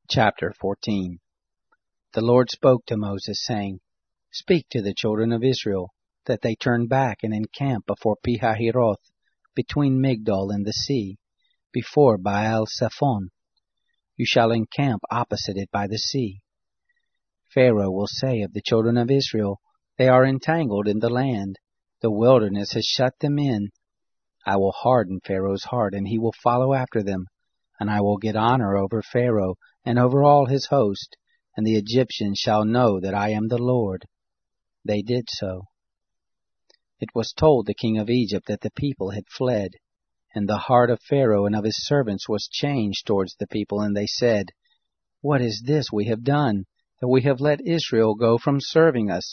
Chapter 14. The Lord spoke to Moses, saying, Speak to the children of Israel, that they turn back and encamp before Pihahiroth, between Migdol and the sea, before Baal-Zephon. You shall encamp opposite it by the sea. Pharaoh will say of the children of Israel, They are entangled in the land. The wilderness has shut them in. I will harden Pharaoh's heart, and he will follow after them. And I will get honor over Pharaoh and over all his host, and the Egyptians shall know that I am the Lord. They did so. It was told the king of Egypt that the people had fled, and the heart of Pharaoh and of his servants was changed towards the people, and they said, What is this we have done, that we have let Israel go from serving us?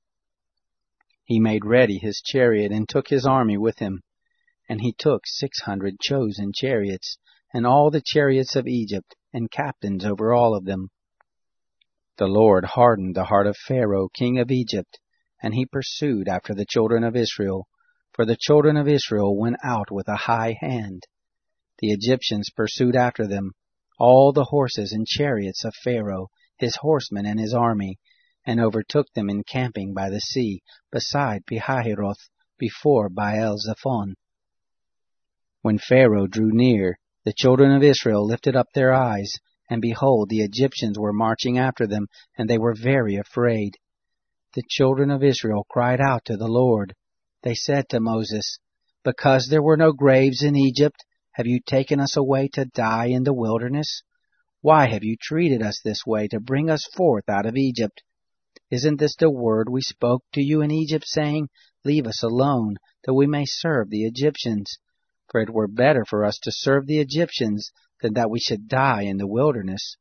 He made ready his chariot and took his army with him, and he took 600 chosen chariots, and all the chariots of Egypt, and captains over all of them. The Lord hardened the heart of Pharaoh, king of Egypt, and he pursued after the children of Israel, for the children of Israel went out with a high hand. The Egyptians pursued after them, all the horses and chariots of Pharaoh, his horsemen and his army, and overtook them encamping by the sea, beside Pihahiroth, before Baal-Zephon. When Pharaoh drew near, the children of Israel lifted up their eyes, and behold, the Egyptians were marching after them, and they were very afraid. The children of Israel cried out to the Lord. They said to Moses, Because there were no graves in Egypt, have you taken us away to die in the wilderness? Why have you treated us this way to bring us forth out of Egypt? Isn't this the word we spoke to you in Egypt, saying, Leave us alone, that we may serve the Egyptians? For it were better for us to serve the Egyptians than that we should die in the wilderness.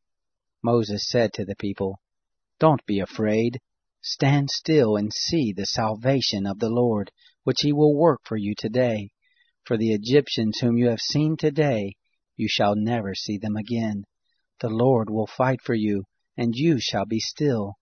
Moses said to the people, Don't be afraid. Stand still and see the salvation of the Lord, which he will work for you today. For the Egyptians whom you have seen today, you shall never see them again. The Lord will fight for you, and you shall be still.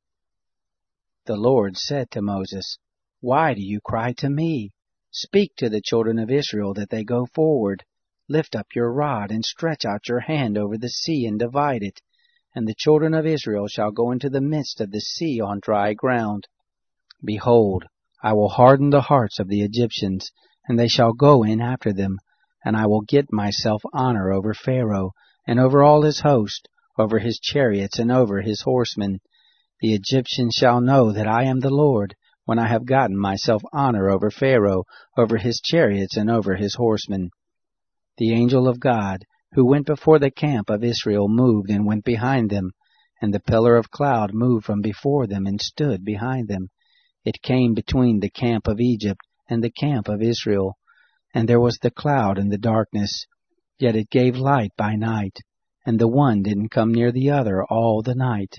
The Lord said to Moses, Why do you cry to me? Speak to the children of Israel that they go forward. Lift up your rod and stretch out your hand over the sea and divide it, and the children of Israel shall go into the midst of the sea on dry ground. Behold, I will harden the hearts of the Egyptians, and they shall go in after them, and I will get myself honor over Pharaoh, and over all his host, over his chariots and over his horsemen. The Egyptians shall know that I am the Lord, when I have gotten myself honor over Pharaoh, over his chariots and over his horsemen. The angel of God, who went before the camp of Israel, moved and went behind them, and the pillar of cloud moved from before them and stood behind them. It came between the camp of Egypt and the camp of Israel, and there was the cloud and the darkness, yet it gave light by night, and the one didn't come near the other all the night.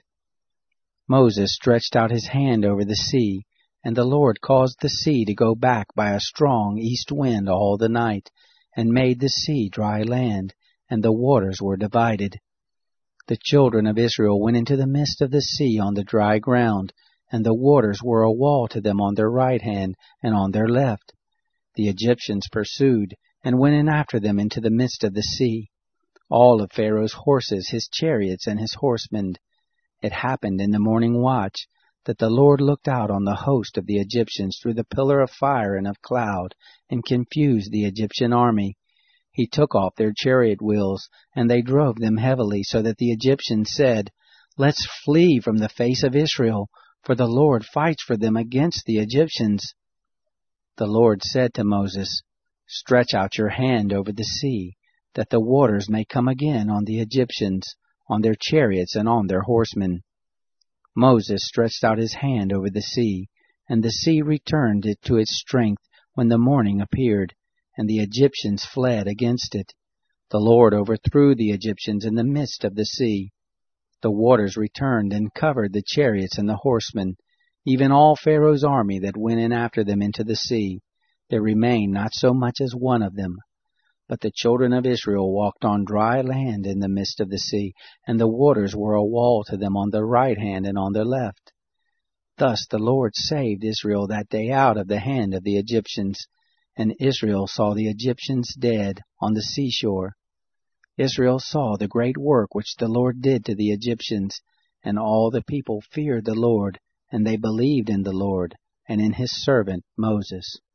Moses stretched out his hand over the sea, and the Lord caused the sea to go back by a strong east wind all the night, and made the sea dry land, and the waters were divided. The children of Israel went into the midst of the sea on the dry ground, and the waters were a wall to them on their right hand and on their left. The Egyptians pursued, and went in after them into the midst of the sea, all of Pharaoh's horses, his chariots, and his horsemen. It happened in the morning watch, that the Lord looked out on the host of the Egyptians through the pillar of fire and of cloud, and confused the Egyptian army. He took off their chariot wheels, and they drove them heavily, so that the Egyptians said, Let's flee from the face of Israel, for the Lord fights for them against the Egyptians. The Lord said to Moses, Stretch out your hand over the sea, that the waters may come again on the Egyptians, on their chariots and on their horsemen. Moses stretched out his hand over the sea, and the sea returned to its strength when the morning appeared, and the Egyptians fled against it. The Lord overthrew the Egyptians in the midst of the sea. The waters returned and covered the chariots and the horsemen, even all Pharaoh's army that went in after them into the sea. There remained not so much as one of them. But the children of Israel walked on dry land in the midst of the sea, and the waters were a wall to them on their right hand and on their left. Thus the Lord saved Israel that day out of the hand of the Egyptians, and Israel saw the Egyptians dead on the seashore. Israel saw the great work which the Lord did to the Egyptians, and all the people feared the Lord, and they believed in the Lord and in his servant Moses.